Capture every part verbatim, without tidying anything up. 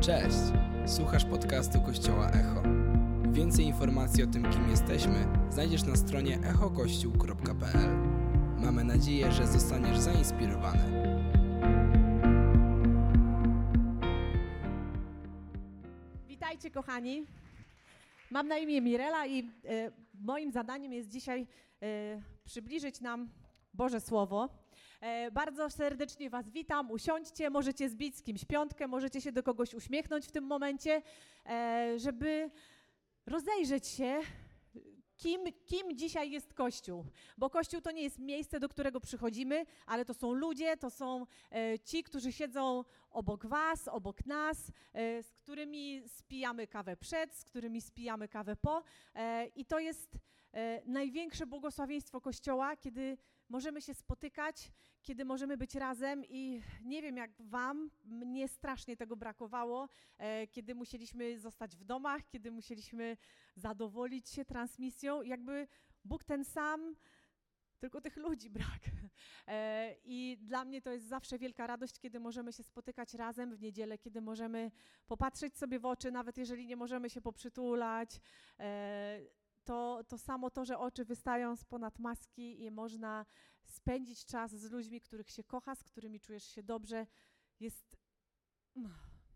Cześć! Słuchasz podcastu Kościoła Echo. Więcej informacji o tym, kim jesteśmy, znajdziesz na stronie echo kościół kropka p l. Mamy nadzieję, że zostaniesz zainspirowany. Witajcie, kochani. Mam na imię Mirela i e, moim zadaniem jest dzisiaj e, przybliżyć nam Boże Słowo. E, bardzo serdecznie Was witam, usiądźcie, możecie zbić z kimś piątkę, możecie się do kogoś uśmiechnąć w tym momencie, e, żeby rozejrzeć się, kim, kim dzisiaj jest Kościół. Bo Kościół to nie jest miejsce, do którego przychodzimy, ale to są ludzie, to są e, ci, którzy siedzą obok Was, obok nas, e, z którymi spijamy kawę przed, z którymi spijamy kawę po. E, I to jest e, największe błogosławieństwo Kościoła, kiedy możemy się spotykać, kiedy możemy być razem i nie wiem jak wam, mnie strasznie tego brakowało, e, kiedy musieliśmy zostać w domach, kiedy musieliśmy zadowolić się transmisją, jakby Bóg ten sam, tylko tych ludzi brak. E, I dla mnie to jest zawsze wielka radość, kiedy możemy się spotykać razem w niedzielę, kiedy możemy popatrzeć sobie w oczy, nawet jeżeli nie możemy się poprzytulać, e, To, to samo to, że oczy wystają spod maski i można spędzić czas z ludźmi, których się kocha, z którymi czujesz się dobrze, jest mm,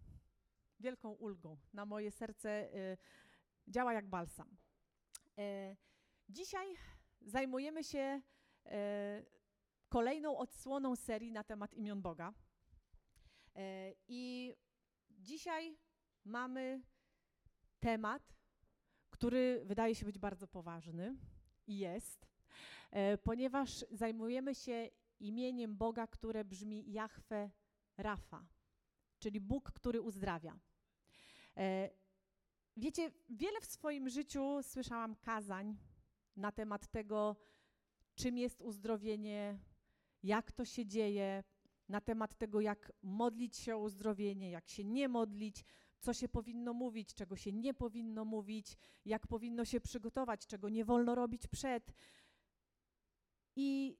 wielką ulgą. Na moje serce y, działa jak balsam. Y, dzisiaj zajmujemy się y, kolejną odsłoną serii na temat imion Boga. Y, I dzisiaj mamy temat, który wydaje się być bardzo poważny i jest, e, ponieważ zajmujemy się imieniem Boga, które brzmi Jahwe Rafa, czyli Bóg, który uzdrawia. E, wiecie, wiele w swoim życiu słyszałam kazań na temat tego, czym jest uzdrowienie, jak to się dzieje, na temat tego, jak modlić się o uzdrowienie, jak się nie modlić, co się powinno mówić, czego się nie powinno mówić, jak powinno się przygotować, czego nie wolno robić przed. I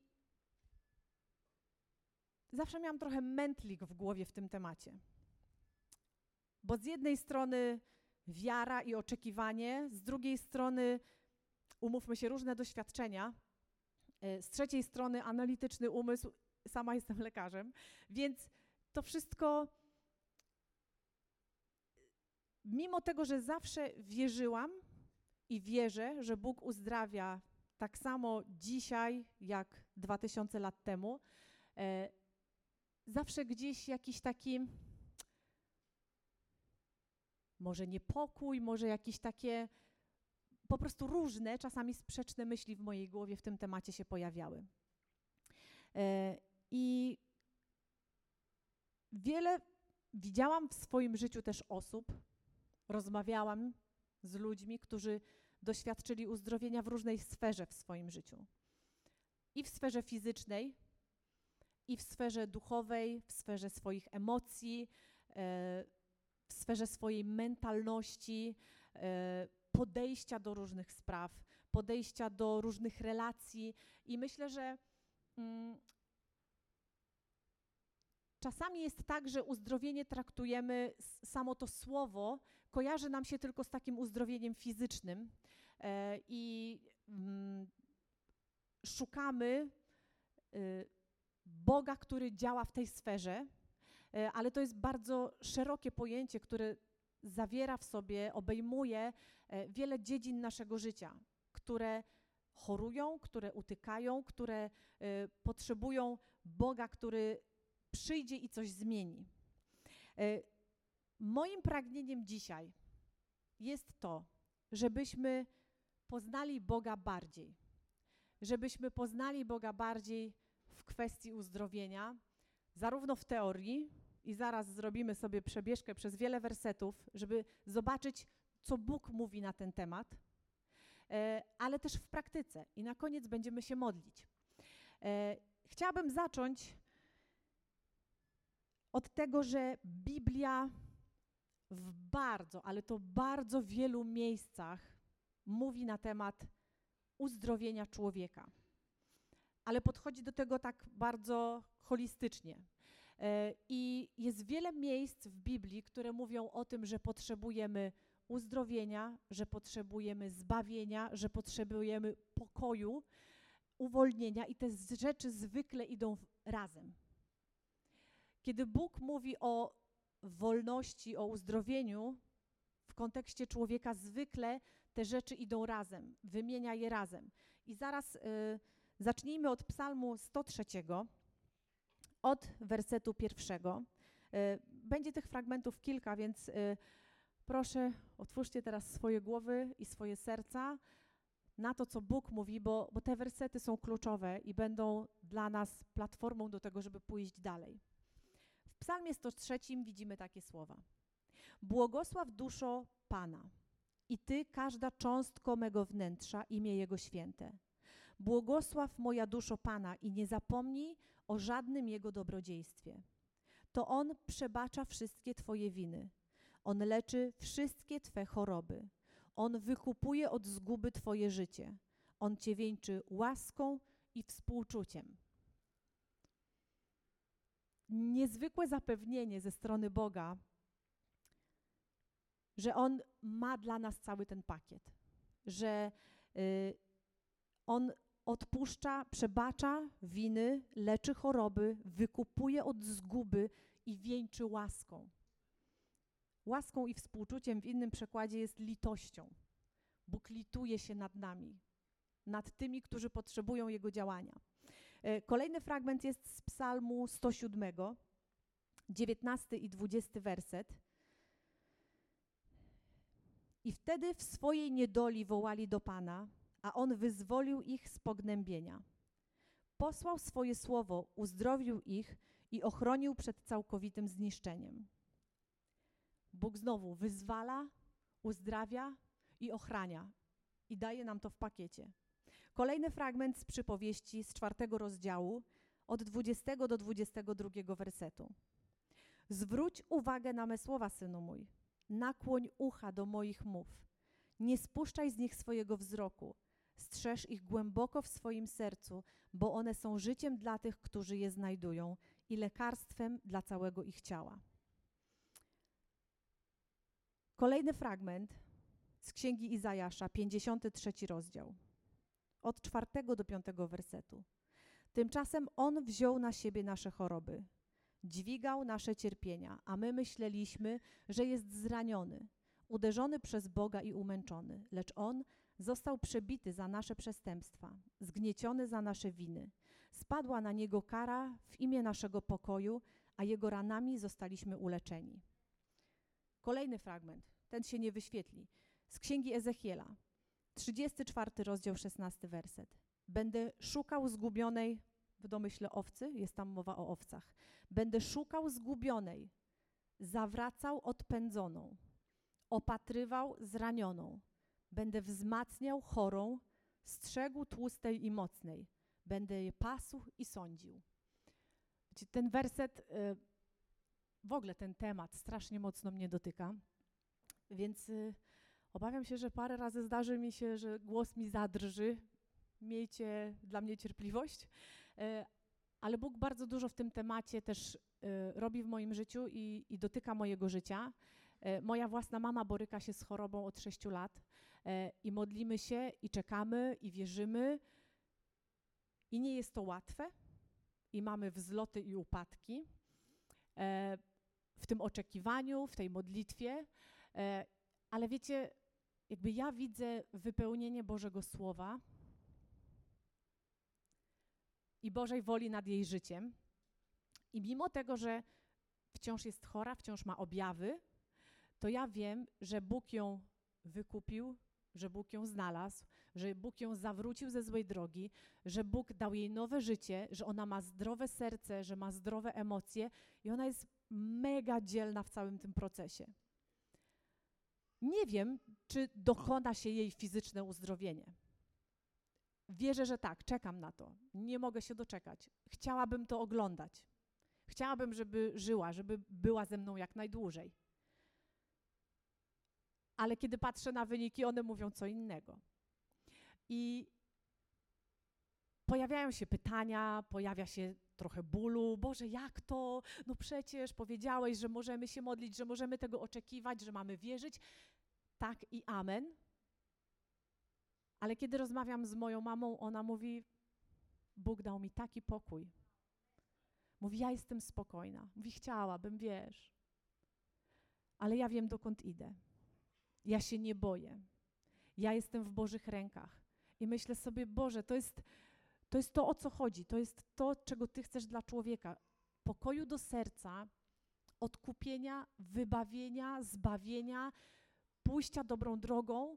zawsze miałam trochę mętlik w głowie w tym temacie. Bo z jednej strony wiara i oczekiwanie, z drugiej strony, umówmy się, różne doświadczenia, z trzeciej strony analityczny umysł, sama jestem lekarzem, więc to wszystko, mimo tego, że zawsze wierzyłam i wierzę, że Bóg uzdrawia tak samo dzisiaj, jak dwa tysiące lat temu, e, zawsze gdzieś jakiś taki, może niepokój, może jakieś takie po prostu różne, czasami sprzeczne myśli w mojej głowie w tym temacie się pojawiały. E, I wiele widziałam w swoim życiu też osób, rozmawiałam z ludźmi, którzy doświadczyli uzdrowienia w różnej sferze w swoim życiu. I w sferze fizycznej, i w sferze duchowej, w sferze swoich emocji, w sferze swojej mentalności, podejścia do różnych spraw, podejścia do różnych relacji. I myślę, że mm, czasami jest tak, że uzdrowienie traktujemy, samo to słowo kojarzy nam się tylko z takim uzdrowieniem fizycznym e, i mm, szukamy y, Boga, który działa w tej sferze, e, ale to jest bardzo szerokie pojęcie, które zawiera w sobie, obejmuje e, wiele dziedzin naszego życia, które chorują, które utykają, które e, potrzebują Boga, który przyjdzie i coś zmieni. E, moim pragnieniem dzisiaj jest to, żebyśmy poznali Boga bardziej. Żebyśmy poznali Boga bardziej w kwestii uzdrowienia, zarówno w teorii, i zaraz zrobimy sobie przebieżkę przez wiele wersetów, żeby zobaczyć, co Bóg mówi na ten temat, e, ale też w praktyce. I na koniec będziemy się modlić. E, chciałabym zacząć od tego, że Biblia w bardzo, ale to bardzo wielu miejscach mówi na temat uzdrowienia człowieka. Ale podchodzi do tego tak bardzo holistycznie. I jest wiele miejsc w Biblii, które mówią o tym, że potrzebujemy uzdrowienia, że potrzebujemy zbawienia, że potrzebujemy pokoju, uwolnienia i te rzeczy zwykle idą razem. Kiedy Bóg mówi o wolności, o uzdrowieniu, w kontekście człowieka zwykle te rzeczy idą razem, wymienia je razem. I zaraz y, zacznijmy od Psalmu sto trzy, od wersetu pierwszego. Y, będzie tych fragmentów kilka, więc y, proszę, otwórzcie teraz swoje głowy i swoje serca na to, co Bóg mówi, bo, bo te wersety są kluczowe i będą dla nas platformą do tego, żeby pójść dalej. W Psalmie sto trzy widzimy takie słowa. Błogosław duszo Pana i Ty, każda cząstko mego wnętrza, imię Jego święte. Błogosław moja duszo Pana i nie zapomnij o żadnym Jego dobrodziejstwie. To On przebacza wszystkie Twoje winy. On leczy wszystkie Twe choroby. On wykupuje od zguby Twoje życie. On Cię wieńczy łaską i współczuciem. Niezwykłe zapewnienie ze strony Boga, że On ma dla nas cały ten pakiet, że y, On odpuszcza, przebacza winy, leczy choroby, wykupuje od zguby i wieńczy łaską. Łaską i współczuciem w innym przekładzie jest litością. Bóg lituje się nad nami, nad tymi, którzy potrzebują Jego działania. Y, kolejny fragment jest z Psalmu sto siedem, dziewiętnasty i dwudziesty werset. I wtedy w swojej niedoli wołali do Pana, a On wyzwolił ich z pognębienia. Posłał swoje słowo, uzdrowił ich i ochronił przed całkowitym zniszczeniem. Bóg znowu wyzwala, uzdrawia i ochrania i daje nam to w pakiecie. Kolejny fragment z przypowieści z czwartego rozdziału od dwudziestego do dwudziestego drugiego wersetu. Zwróć uwagę na me słowa, synu mój. Nakłoń ucha do moich mów. Nie spuszczaj z nich swojego wzroku. Strzeż ich głęboko w swoim sercu, bo one są życiem dla tych, którzy je znajdują i lekarstwem dla całego ich ciała. Kolejny fragment z Księgi Izajasza, pięćdziesiąty trzeci rozdział, od czwartego do piątego wersetu. Tymczasem On wziął na siebie nasze choroby, dźwigał nasze cierpienia, a my myśleliśmy, że jest zraniony, uderzony przez Boga i umęczony. Lecz On został przebity za nasze przestępstwa, zgnieciony za nasze winy. Spadła na Niego kara w imię naszego pokoju, a Jego ranami zostaliśmy uleczeni. Kolejny fragment, ten się nie wyświetli, z Księgi Ezechiela, trzydziesty czwarty rozdział, szesnasty werset. Będę szukał zgubionej, w domyśle owcy, jest tam mowa o owcach. Będę szukał zgubionej, zawracał odpędzoną, opatrywał zranioną. Będę wzmacniał chorą, strzegł tłustej i mocnej. Będę je pasł i sądził. Ten werset, w ogóle ten temat strasznie mocno mnie dotyka, więc obawiam się, że parę razy zdarzy mi się, że głos mi zadrży. Miejcie dla mnie cierpliwość. Ale Bóg bardzo dużo w tym temacie też robi w moim życiu i, i dotyka mojego życia. Moja własna mama boryka się z chorobą od sześciu lat i modlimy się i czekamy i wierzymy i nie jest to łatwe i mamy wzloty i upadki w tym oczekiwaniu, w tej modlitwie, ale wiecie, jakby ja widzę wypełnienie Bożego Słowa i Bożej woli nad jej życiem i mimo tego, że wciąż jest chora, wciąż ma objawy, to ja wiem, że Bóg ją wykupił, że Bóg ją znalazł, że Bóg ją zawrócił ze złej drogi, że Bóg dał jej nowe życie, że ona ma zdrowe serce, że ma zdrowe emocje i ona jest mega dzielna w całym tym procesie. Nie wiem, czy dokona się jej fizyczne uzdrowienie. Wierzę, że tak, czekam na to. Nie mogę się doczekać. Chciałabym to oglądać. Chciałabym, żeby żyła, żeby była ze mną jak najdłużej. Ale kiedy patrzę na wyniki, one mówią co innego. I pojawiają się pytania, pojawia się trochę bólu. Boże, jak to? No przecież powiedziałeś, że możemy się modlić, że możemy tego oczekiwać, że mamy wierzyć. Tak i amen. Ale kiedy rozmawiam z moją mamą, ona mówi, Bóg dał mi taki pokój. Mówi, ja jestem spokojna. Mówi, chciałabym, wiesz. Ale ja wiem, dokąd idę. Ja się nie boję. Ja jestem w Bożych rękach. I myślę sobie, Boże, to jest, to jest to, o co chodzi. To jest to, czego Ty chcesz dla człowieka. Pokoju do serca, odkupienia, wybawienia, zbawienia, pójścia dobrą drogą,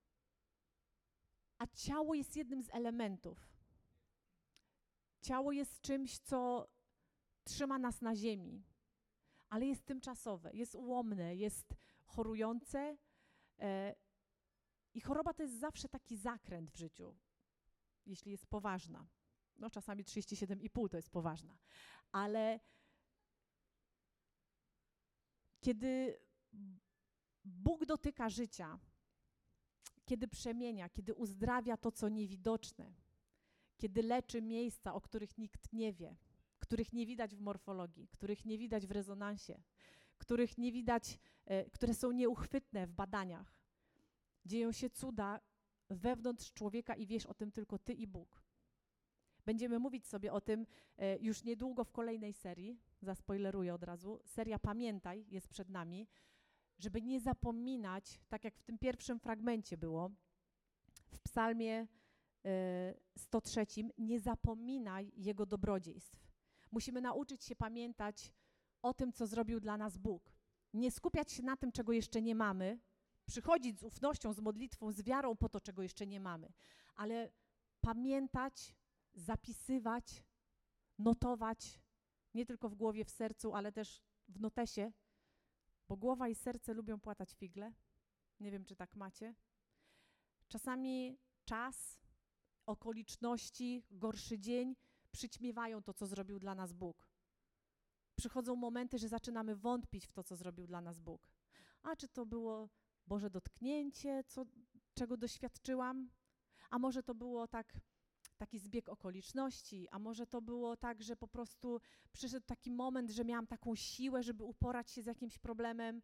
a ciało jest jednym z elementów. Ciało jest czymś, co trzyma nas na ziemi, ale jest tymczasowe, jest ułomne, jest chorujące e, i choroba to jest zawsze taki zakręt w życiu, jeśli jest poważna. No czasami trzydzieści siedem i pół to jest poważna, ale kiedy Bóg dotyka życia, kiedy przemienia, kiedy uzdrawia to, co niewidoczne, kiedy leczy miejsca, o których nikt nie wie, których nie widać w morfologii, których nie widać w rezonansie, których nie widać, e, które są nieuchwytne w badaniach. Dzieją się cuda wewnątrz człowieka i wiesz o tym tylko Ty i Bóg. Będziemy mówić sobie o tym e, już niedługo w kolejnej serii, zaspoileruję od razu. Seria Pamiętaj jest przed nami, żeby nie zapominać, tak jak w tym pierwszym fragmencie było, w psalmie sto trzy, nie zapominaj Jego dobrodziejstw. Musimy nauczyć się pamiętać o tym, co zrobił dla nas Bóg. Nie skupiać się na tym, czego jeszcze nie mamy, przychodzić z ufnością, z modlitwą, z wiarą po to, czego jeszcze nie mamy, ale pamiętać, zapisywać, notować, nie tylko w głowie, w sercu, ale też w notesie, bo głowa i serce lubią płatać figle. Nie wiem, czy tak macie. Czasami czas, okoliczności, gorszy dzień przyćmiewają to, co zrobił dla nas Bóg. Przychodzą momenty, że zaczynamy wątpić w to, co zrobił dla nas Bóg. A czy to było Boże dotknięcie, co, czego doświadczyłam? A może to było tak, taki zbieg okoliczności? A może to było tak, że po prostu przyszedł taki moment, że miałam taką siłę, żeby uporać się z jakimś problemem?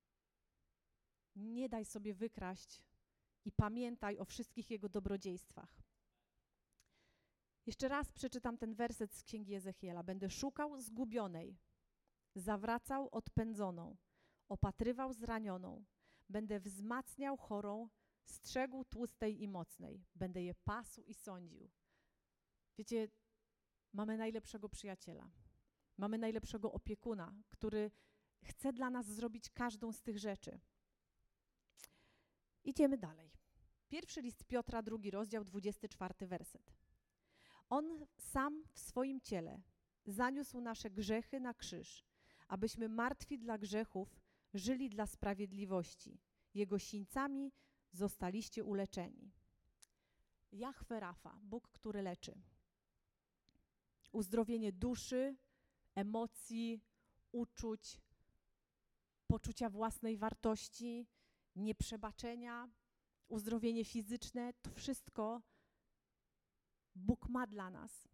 Nie daj sobie wykraść i pamiętaj o wszystkich Jego dobrodziejstwach. Jeszcze raz przeczytam ten werset z Księgi Ezechiela. Będę szukał zgubionej, zawracał odpędzoną, opatrywał zranioną, będę wzmacniał chorą, strzegł tłustej i mocnej, będę je pasł i sądził. Wiecie, mamy najlepszego przyjaciela, mamy najlepszego opiekuna, który chce dla nas zrobić każdą z tych rzeczy. Idziemy dalej. Pierwszy list Piotra, drugi rozdział, dwudziesty czwarty werset. On sam w swoim ciele zaniósł nasze grzechy na krzyż, abyśmy martwi dla grzechów żyli dla sprawiedliwości. Jego sińcami zostaliście uleczeni. Jahwe Rafa, Bóg, który leczy. Uzdrowienie duszy, emocji, uczuć, poczucia własnej wartości, nieprzebaczenia, uzdrowienie fizyczne, to wszystko Bóg ma dla nas.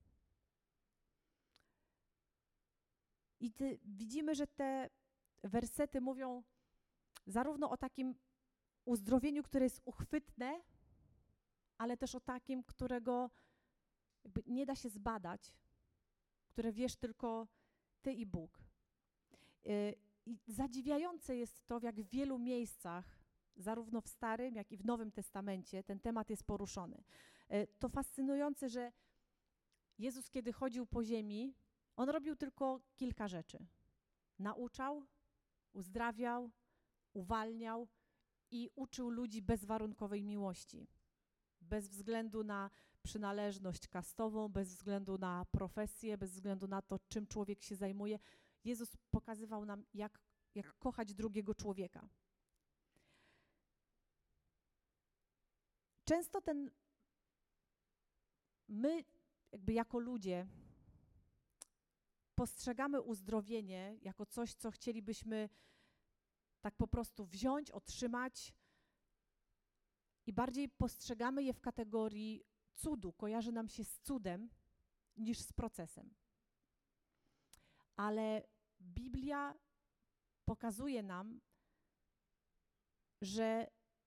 I ty, widzimy, że te wersety mówią zarówno o takim uzdrowieniu, które jest uchwytne, ale też o takim, którego jakby nie da się zbadać, które wiesz tylko Ty i Bóg. I zadziwiające jest to, w jak wielu miejscach, zarówno w Starym, jak i w Nowym Testamencie, ten temat jest poruszony. To fascynujące, że Jezus, kiedy chodził po ziemi, On robił tylko kilka rzeczy. Nauczał, uzdrawiał, uwalniał i uczył ludzi bezwarunkowej miłości. Bez względu na przynależność kastową, bez względu na profesję, bez względu na to, czym człowiek się zajmuje. Jezus pokazywał nam, jak, jak kochać drugiego człowieka. Często ten, my jakby jako ludzie postrzegamy uzdrowienie jako coś, co chcielibyśmy tak po prostu wziąć, otrzymać i bardziej postrzegamy je w kategorii cudu, kojarzy nam się z cudem niż z procesem. ale Biblia pokazuje nam, że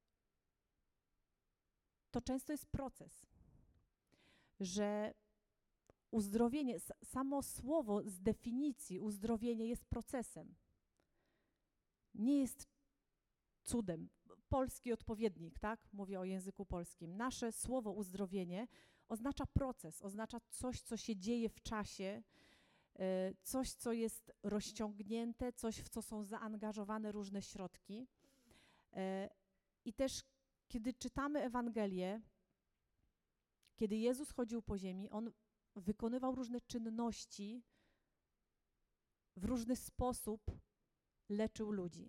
to często jest proces, że uzdrowienie, samo słowo z definicji uzdrowienie jest procesem. Nie jest cudem. Polski odpowiednik, tak? Mówię o języku polskim. Nasze słowo uzdrowienie oznacza proces, oznacza coś, co się dzieje w czasie, coś, co jest rozciągnięte, coś, w co są zaangażowane różne środki. I też, kiedy czytamy Ewangelię, kiedy Jezus chodził po ziemi, On wykonywał różne czynności, w różny sposób leczył ludzi.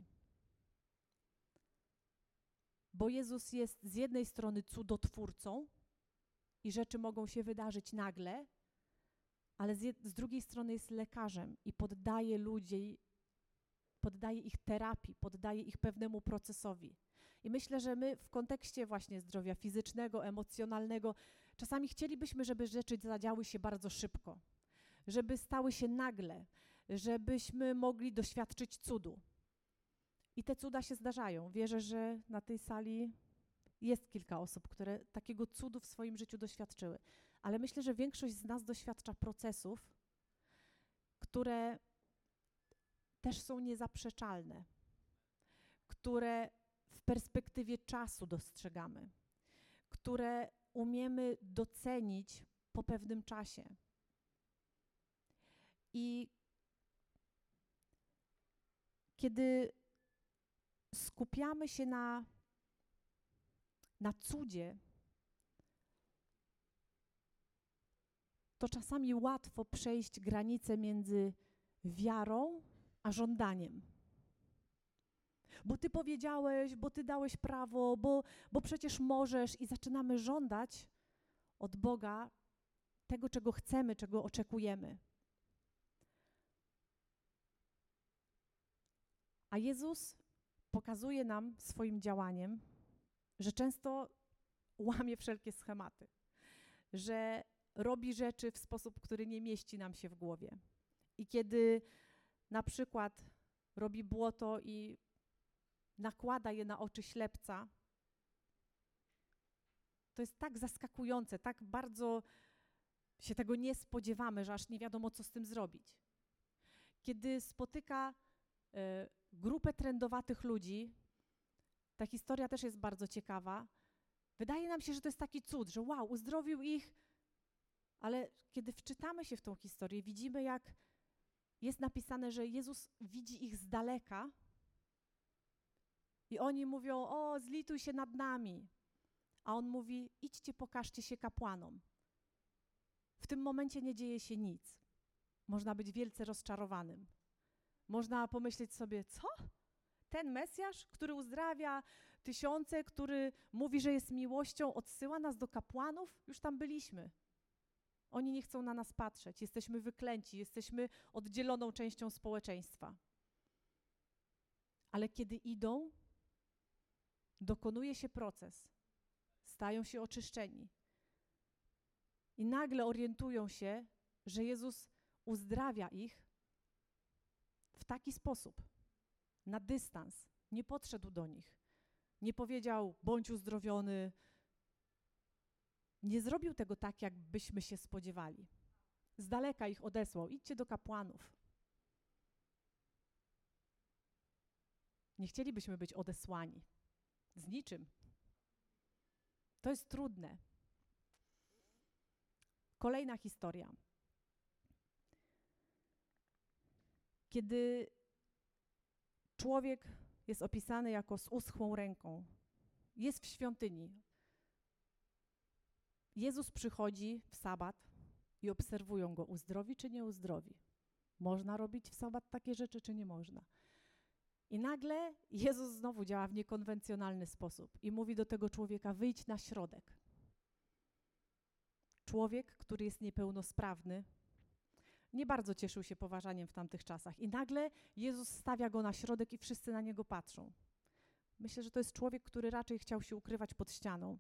Bo Jezus jest z jednej strony cudotwórcą i rzeczy mogą się wydarzyć nagle, ale z, jed- z drugiej strony jest lekarzem i poddaje ludzi, poddaje ich terapii, poddaje ich pewnemu procesowi. I myślę, że my w kontekście właśnie zdrowia fizycznego, emocjonalnego, czasami chcielibyśmy, żeby rzeczy zadziały się bardzo szybko, żeby stały się nagle, żebyśmy mogli doświadczyć cudu. I te cuda się zdarzają. Wierzę, że na tej sali jest kilka osób, które takiego cudu w swoim życiu doświadczyły. Ale myślę, że większość z nas doświadcza procesów, które też są niezaprzeczalne, które w perspektywie czasu dostrzegamy, które umiemy docenić po pewnym czasie. I kiedy skupiamy się na, na cudzie, to czasami łatwo przejść granicę między wiarą a żądaniem. Bo ty powiedziałeś, bo ty dałeś prawo, bo, bo przecież możesz i zaczynamy żądać od Boga tego, czego chcemy, czego oczekujemy. A Jezus pokazuje nam swoim działaniem, że często łamie wszelkie schematy, że robi rzeczy w sposób, który nie mieści nam się w głowie. I kiedy na przykład robi błoto i nakłada je na oczy ślepca, to jest tak zaskakujące, tak bardzo się tego nie spodziewamy, że aż nie wiadomo, co z tym zrobić. Kiedy spotyka y, grupę trędowatych ludzi, ta historia też jest bardzo ciekawa, wydaje nam się, że to jest taki cud, że wow, uzdrowił ich, ale kiedy wczytamy się w tą historię, widzimy, jak jest napisane, że Jezus widzi ich z daleka i oni mówią, o, zlituj się nad nami. A On mówi, idźcie, pokażcie się kapłanom. W tym momencie nie dzieje się nic. Można być wielce rozczarowanym. Można pomyśleć sobie, co? Ten Mesjasz, który uzdrawia tysiące, który mówi, że jest miłością, odsyła nas do kapłanów? Już tam byliśmy. Oni nie chcą na nas patrzeć. Jesteśmy wyklęci, jesteśmy oddzieloną częścią społeczeństwa. Ale kiedy idą, dokonuje się proces. Stają się oczyszczeni. I nagle orientują się, że Jezus uzdrawia ich w taki sposób, na dystans. Nie podszedł do nich. Nie powiedział, bądź uzdrowiony. Nie zrobił tego tak, jakbyśmy się spodziewali. Z daleka ich odesłał. Idźcie do kapłanów. Nie chcielibyśmy być odesłani. Z niczym. To jest trudne. Kolejna historia. Kiedy człowiek jest opisany jako z uschłą ręką, jest w świątyni. Jezus przychodzi w sabat i obserwują go, uzdrowi czy nie uzdrowi. Można robić w sabat takie rzeczy, czy nie można. I nagle Jezus znowu działa w niekonwencjonalny sposób i mówi do tego człowieka, wyjdź na środek. Człowiek, który jest niepełnosprawny, nie bardzo cieszył się poważaniem w tamtych czasach. I nagle Jezus stawia go na środek i wszyscy na niego patrzą. Myślę, że to jest człowiek, który raczej chciał się ukrywać pod ścianą.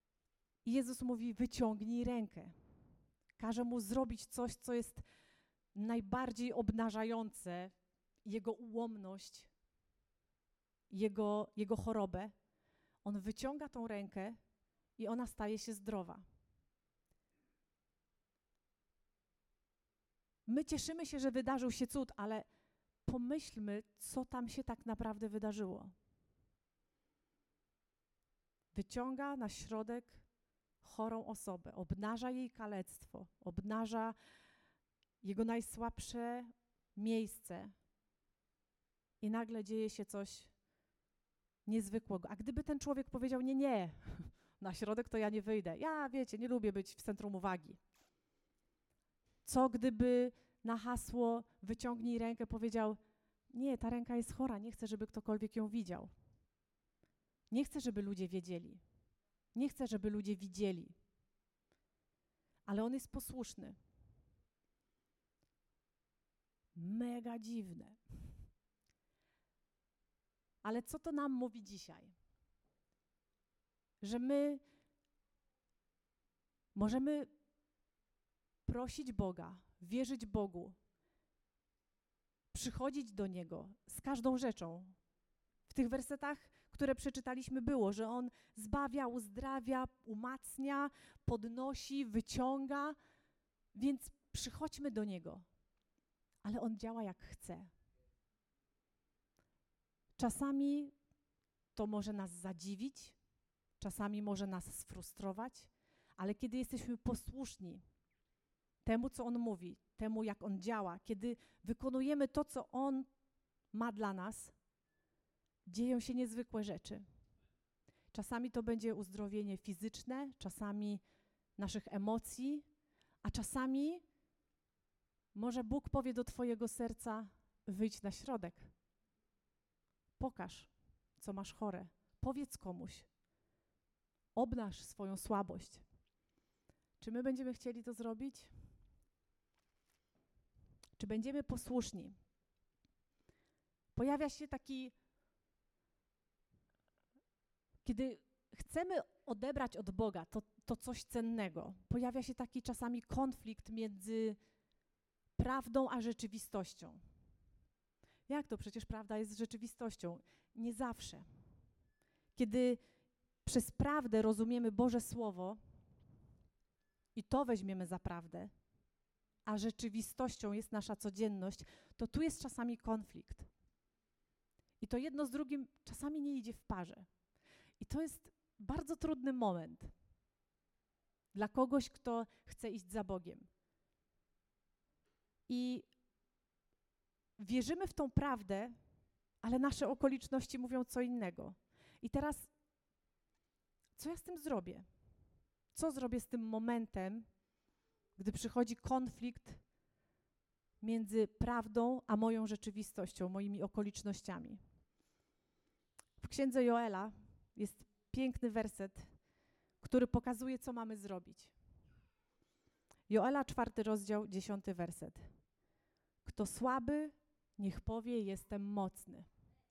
I Jezus mówi, wyciągnij rękę. Każe mu zrobić coś, co jest najbardziej obnażające jego ułomność, jego, jego chorobę, on wyciąga tą rękę i ona staje się zdrowa. My cieszymy się, że wydarzył się cud, ale pomyślmy, co tam się tak naprawdę wydarzyło. Wyciąga na środek chorą osobę, obnaża jej kalectwo, obnaża jego najsłabsze miejsce i nagle dzieje się coś niezwykłego. A gdyby ten człowiek powiedział, nie, nie, na środek to ja nie wyjdę. Ja, wiecie, nie lubię być w centrum uwagi. Co gdyby na hasło wyciągnij rękę powiedział, nie, ta ręka jest chora, nie chcę, żeby ktokolwiek ją widział. Nie chcę, żeby ludzie wiedzieli. Nie chcę, żeby ludzie widzieli. Ale on jest posłuszny. Mega dziwne. Ale co to nam mówi dzisiaj? Że my możemy prosić Boga, wierzyć Bogu, przychodzić do Niego z każdą rzeczą. W tych wersetach, które przeczytaliśmy, było, że On zbawia, uzdrawia, umacnia, podnosi, wyciąga, więc przychodźmy do Niego. Ale On działa jak chce. Czasami to może nas zadziwić, czasami może nas sfrustrować, ale kiedy jesteśmy posłuszni temu, co On mówi, temu, jak On działa, kiedy wykonujemy to, co On ma dla nas, dzieją się niezwykłe rzeczy. Czasami to będzie uzdrowienie fizyczne, czasami naszych emocji, a czasami może Bóg powie do twojego serca, wyjdź na środek. Pokaż, co masz chore. Powiedz komuś. Obnaż swoją słabość. Czy my będziemy chcieli to zrobić? Czy będziemy posłuszni? Pojawia się taki, kiedy chcemy odebrać od Boga to, to coś cennego, pojawia się taki czasami konflikt między prawdą a rzeczywistością. Jak to? Przecież prawda jest rzeczywistością. Nie zawsze. Kiedy przez prawdę rozumiemy Boże Słowo i to weźmiemy za prawdę, a rzeczywistością jest nasza codzienność, to tu jest czasami konflikt. I to jedno z drugim czasami nie idzie w parze. I to jest bardzo trudny moment dla kogoś, kto chce iść za Bogiem. I wierzymy w tą prawdę, ale nasze okoliczności mówią co innego. I teraz, co ja z tym zrobię? Co zrobię z tym momentem, gdy przychodzi konflikt między prawdą a moją rzeczywistością, moimi okolicznościami? W księdze Joela jest piękny werset, który pokazuje, co mamy zrobić. Joela, czwarty rozdział, dziesiąty werset. Kto słaby, niech powie, jestem mocny.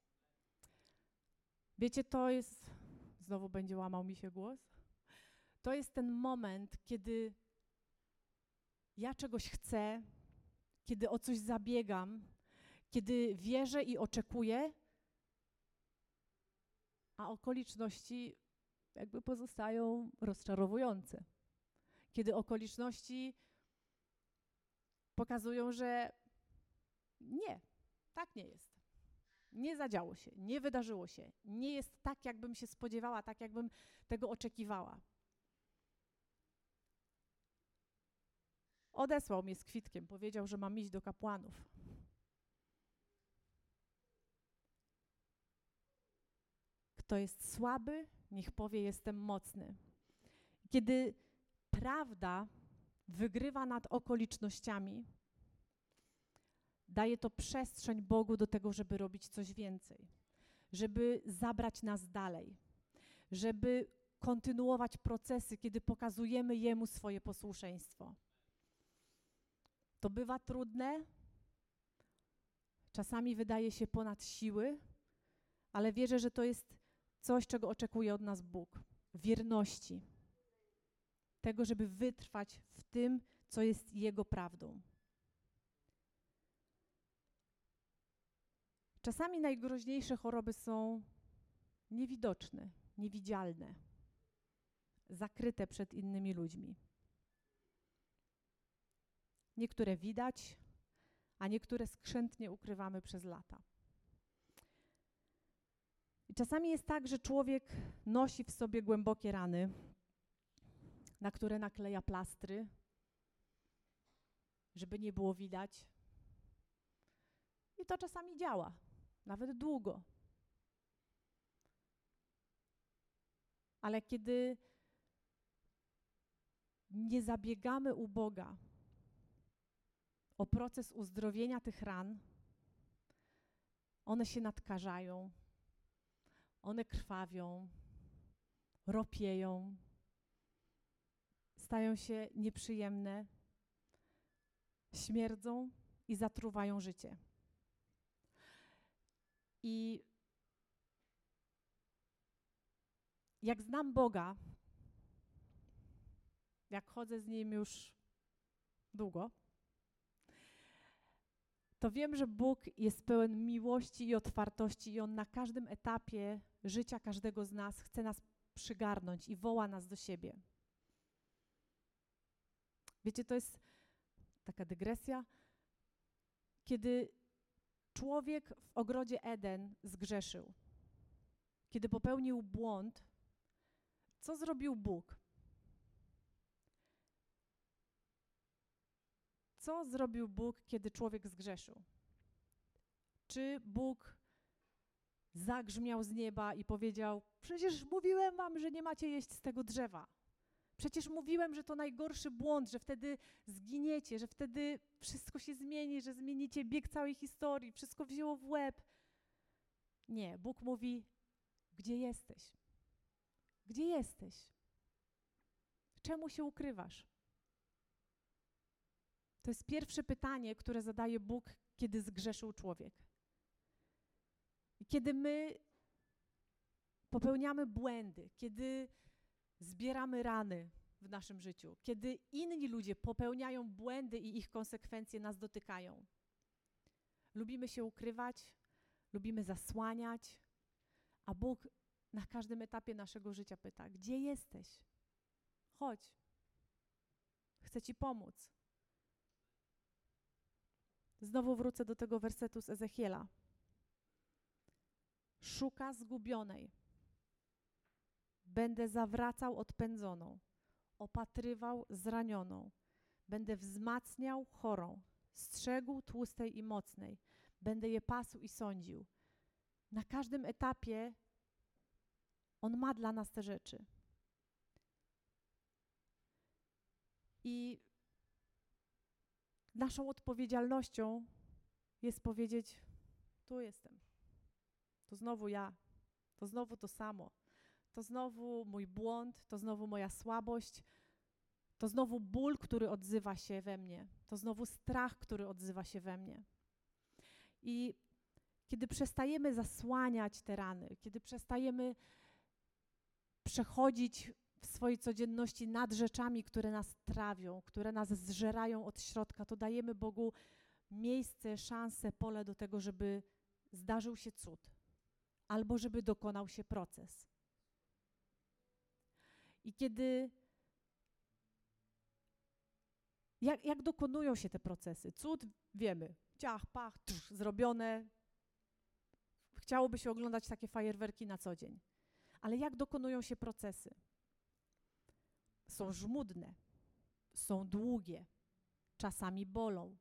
Wiecie, to jest, znowu będzie łamał mi się głos, to jest ten moment, kiedy ja czegoś chcę, kiedy o coś zabiegam, kiedy wierzę i oczekuję, a okoliczności jakby pozostają rozczarowujące. Kiedy okoliczności pokazują, że nie, tak nie jest. Nie zadziało się, nie wydarzyło się, nie jest tak, jakbym się spodziewała, tak, jakbym tego oczekiwała. Odesłał mnie z kwitkiem, powiedział, że mam iść do kapłanów. Kto jest słaby, niech powie, jestem mocny. Kiedy prawda wygrywa nad okolicznościami, daje to przestrzeń Bogu do tego, żeby robić coś więcej, żeby zabrać nas dalej, żeby kontynuować procesy, kiedy pokazujemy Jemu swoje posłuszeństwo. To bywa trudne, czasami wydaje się ponad siły, ale wierzę, że to jest coś, czego oczekuje od nas Bóg. Wierności. Tego, żeby wytrwać w tym, co jest Jego prawdą. Czasami najgroźniejsze choroby są niewidoczne, niewidzialne, zakryte przed innymi ludźmi. Niektóre widać, a niektóre skrzętnie ukrywamy przez lata. I czasami jest tak, że człowiek nosi w sobie głębokie rany, na które nakleja plastry, żeby nie było widać. I to czasami działa, nawet długo. Ale kiedy nie zabiegamy u Boga o proces uzdrowienia tych ran, one się nadkarzają, one krwawią, ropieją, stają się nieprzyjemne, śmierdzą i zatruwają życie. I jak znam Boga, jak chodzę z Nim już długo, to wiem, że Bóg jest pełen miłości i otwartości i On na każdym etapie życia każdego z nas chce nas przygarnąć i woła nas do siebie. Wiecie, to jest taka dygresja, kiedy człowiek w ogrodzie Eden zgrzeszył, kiedy popełnił błąd, co zrobił Bóg? Co zrobił Bóg, kiedy człowiek zgrzeszył? Czy Bóg zagrzmiał z nieba i powiedział: przecież mówiłem wam, że nie macie jeść z tego drzewa. Przecież mówiłem, że to najgorszy błąd, że wtedy zginiecie, że wtedy wszystko się zmieni, że zmienicie bieg całej historii, wszystko wzięło w łeb. Nie, Bóg mówi: gdzie jesteś? Gdzie jesteś? Czemu się ukrywasz? To jest pierwsze pytanie, które zadaje Bóg, kiedy zgrzeszył człowiek. I kiedy my popełniamy błędy, kiedy zbieramy rany w naszym życiu, kiedy inni ludzie popełniają błędy i ich konsekwencje nas dotykają. Lubimy się ukrywać, lubimy zasłaniać, a Bóg na każdym etapie naszego życia pyta: gdzie jesteś? Chodź, chcę Ci pomóc. Znowu wrócę do tego wersetu z Ezechiela. Szuka zgubionej. Będę zawracał odpędzoną, opatrywał zranioną. Będę wzmacniał chorą, strzegł tłustej i mocnej. Będę je pasł i sądził. Na każdym etapie On ma dla nas te rzeczy. I naszą odpowiedzialnością jest powiedzieć: tu jestem, to znowu ja, to znowu to samo, to znowu mój błąd, to znowu moja słabość, to znowu ból, który odzywa się we mnie, to znowu strach, który odzywa się we mnie. I kiedy przestajemy zasłaniać te rany, kiedy przestajemy przechodzić w swojej codzienności nad rzeczami, które nas trawią, które nas zżerają od środka, to dajemy Bogu miejsce, szansę, pole do tego, żeby zdarzył się cud albo żeby dokonał się proces. I kiedy... Jak, jak dokonują się te procesy? Cud wiemy. Ciach, pach, trz, zrobione. Chciałoby się oglądać takie fajerwerki na co dzień. Ale jak dokonują się procesy? Są żmudne, są długie, czasami bolą.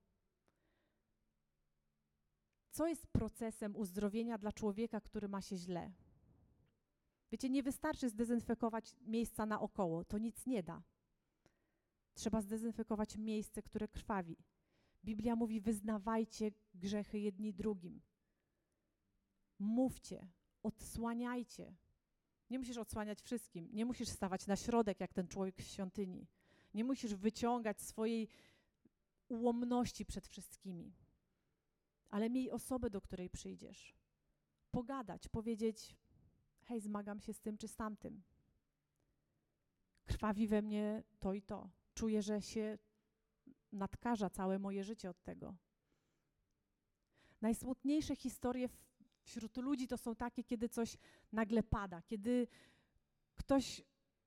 Co jest procesem uzdrowienia dla człowieka, który ma się źle? Wiecie, nie wystarczy zdezynfekować miejsca naokoło, to nic nie da. Trzeba zdezynfekować miejsce, które krwawi. Biblia mówi: wyznawajcie grzechy jedni drugim. Mówcie, odsłaniajcie. Nie musisz odsłaniać wszystkim. Nie musisz stawać na środek, jak ten człowiek w świątyni. Nie musisz wyciągać swojej ułomności przed wszystkimi. Ale miej osobę, do której przyjdziesz. Pogadać, powiedzieć: hej, zmagam się z tym czy z tamtym. Krwawi we mnie to i to. Czuję, że się nadkarza całe moje życie od tego. Najsmutniejsze historie w, wśród ludzi to są takie, kiedy coś nagle pada, kiedy ktoś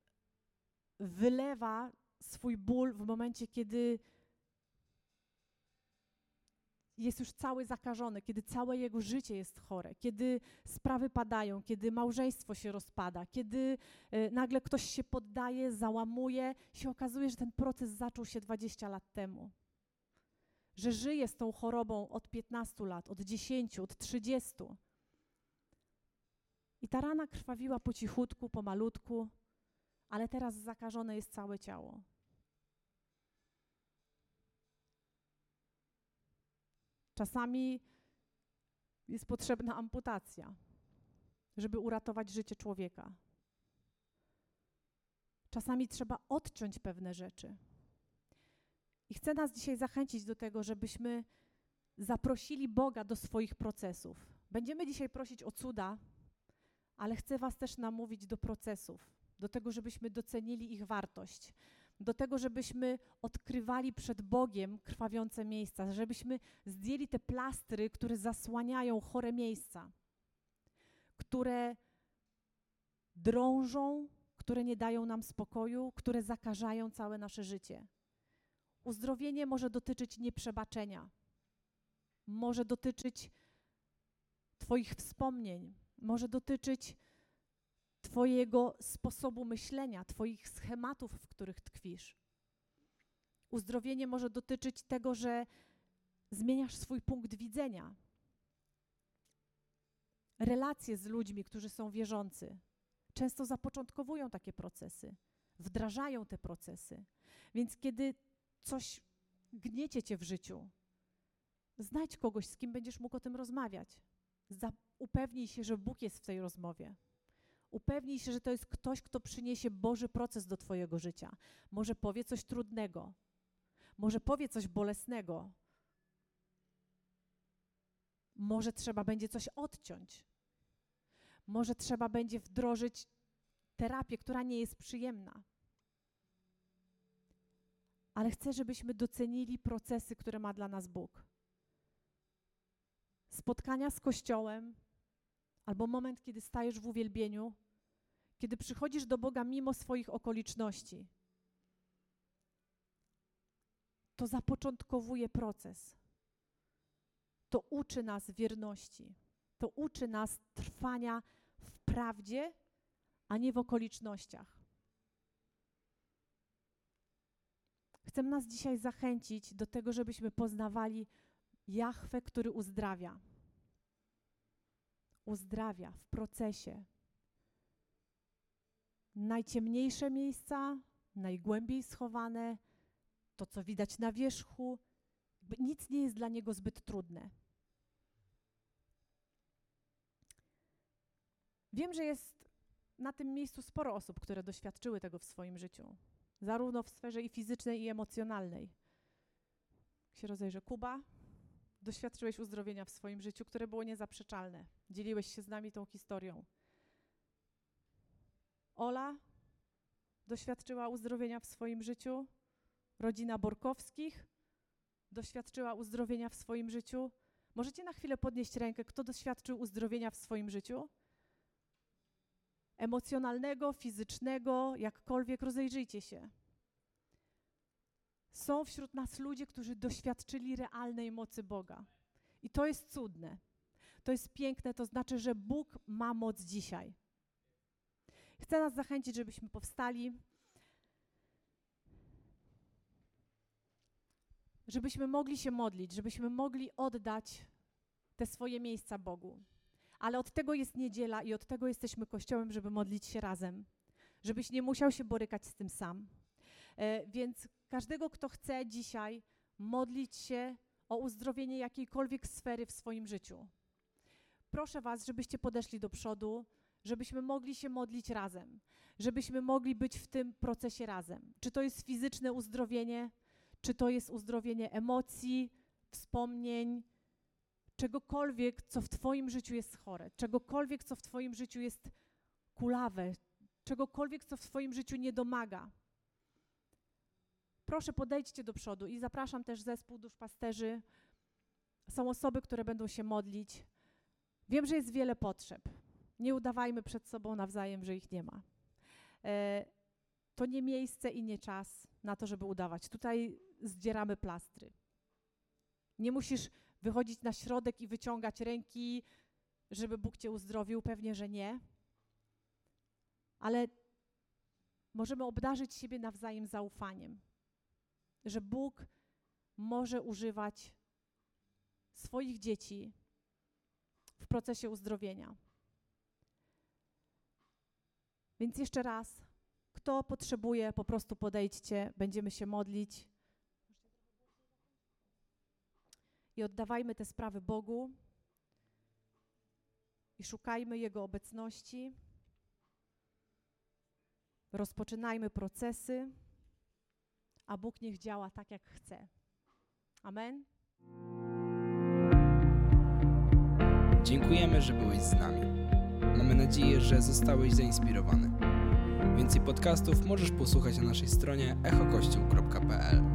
wylewa swój ból w momencie, kiedy jest już cały zakażony, kiedy całe jego życie jest chore, kiedy sprawy padają, kiedy małżeństwo się rozpada, kiedy y, nagle ktoś się poddaje, załamuje, się okazuje, że ten proces zaczął się dwadzieścia lat temu. Że żyje z tą chorobą od piętnastu lat, od dziesięciu, od trzydziestu. I ta rana krwawiła po cichutku, pomalutku, ale teraz zakażone jest całe ciało. Czasami jest potrzebna amputacja, żeby uratować życie człowieka. Czasami trzeba odciąć pewne rzeczy. I chcę nas dzisiaj zachęcić do tego, żebyśmy zaprosili Boga do swoich procesów. Będziemy dzisiaj prosić o cuda, ale chcę was też namówić do procesów, do tego, żebyśmy docenili ich wartość, do tego, żebyśmy odkrywali przed Bogiem krwawiące miejsca, żebyśmy zdjęli te plastry, które zasłaniają chore miejsca, które drążą, które nie dają nam spokoju, które zakażają całe nasze życie. Uzdrowienie może dotyczyć nieprzebaczenia, może dotyczyć twoich wspomnień, może dotyczyć twojego sposobu myślenia, twoich schematów, w których tkwisz. Uzdrowienie może dotyczyć tego, że zmieniasz swój punkt widzenia. Relacje z ludźmi, którzy są wierzący, często zapoczątkowują takie procesy, wdrażają te procesy. Więc kiedy coś gniecie cię w życiu, znajdź kogoś, z kim będziesz mógł o tym rozmawiać. Za- upewnij się, że Bóg jest w tej rozmowie. Upewnij się, że to jest ktoś, kto przyniesie Boży proces do twojego życia. Może powie coś trudnego, może powie coś bolesnego, może trzeba będzie coś odciąć, może trzeba będzie wdrożyć terapię, która nie jest przyjemna. Ale chcę, żebyśmy docenili procesy, które ma dla nas Bóg. Spotkania z Kościołem, albo moment, kiedy stajesz w uwielbieniu, kiedy przychodzisz do Boga mimo swoich okoliczności, to zapoczątkowuje proces. To uczy nas wierności. To uczy nas trwania w prawdzie, a nie w okolicznościach. Chcę nas dzisiaj zachęcić do tego, żebyśmy poznawali Jahwe, który uzdrawia. Uzdrawia w procesie. Najciemniejsze miejsca, najgłębiej schowane, to co widać na wierzchu, nic nie jest dla Niego zbyt trudne. Wiem, że jest na tym miejscu sporo osób, które doświadczyły tego w swoim życiu, zarówno w sferze i fizycznej, i emocjonalnej. Jak się rozejrzę, Kuba, doświadczyłeś uzdrowienia w swoim życiu, które było niezaprzeczalne. Dzieliłeś się z nami tą historią. Ola doświadczyła uzdrowienia w swoim życiu. Rodzina Borkowskich doświadczyła uzdrowienia w swoim życiu. Możecie na chwilę podnieść rękę, kto doświadczył uzdrowienia w swoim życiu? Emocjonalnego, fizycznego, jakkolwiek, rozejrzyjcie się. Są wśród nas ludzie, którzy doświadczyli realnej mocy Boga. I to jest cudne. To jest piękne, to znaczy, że Bóg ma moc dzisiaj. Chcę nas zachęcić, żebyśmy powstali, żebyśmy mogli się modlić, żebyśmy mogli oddać te swoje miejsca Bogu. Ale od tego jest niedziela i od tego jesteśmy Kościołem, żeby modlić się razem. Żebyś nie musiał się borykać z tym sam. E, więc każdego, kto chce dzisiaj modlić się o uzdrowienie jakiejkolwiek sfery w swoim życiu, proszę was, żebyście podeszli do przodu, żebyśmy mogli się modlić razem, żebyśmy mogli być w tym procesie razem. Czy to jest fizyczne uzdrowienie, czy to jest uzdrowienie emocji, wspomnień, czegokolwiek, co w twoim życiu jest chore, czegokolwiek, co w twoim życiu jest kulawe, czegokolwiek, co w twoim życiu nie domaga. Proszę, podejdźcie do przodu i zapraszam też zespół duszpasterzy. są osoby, które będą się modlić. Wiem, że jest wiele potrzeb. Nie udawajmy przed sobą nawzajem, że ich nie ma. E, to nie miejsce i nie czas na to, żeby udawać. Tutaj zdzieramy plastry. Nie musisz wychodzić na środek i wyciągać ręki, żeby Bóg cię uzdrowił. Pewnie, że nie. Ale możemy obdarzyć siebie nawzajem zaufaniem, że Bóg może używać swoich dzieci w procesie uzdrowienia. Więc jeszcze raz, kto potrzebuje, po prostu podejdźcie, będziemy się modlić i oddawajmy te sprawy Bogu i szukajmy Jego obecności. Rozpoczynajmy procesy, a Bóg niech działa tak, jak chce. Amen. Dziękujemy, że byłeś z nami. Mamy nadzieję, że zostałeś zainspirowany. Więcej podcastów możesz posłuchać na naszej stronie echo kościół kropka p l.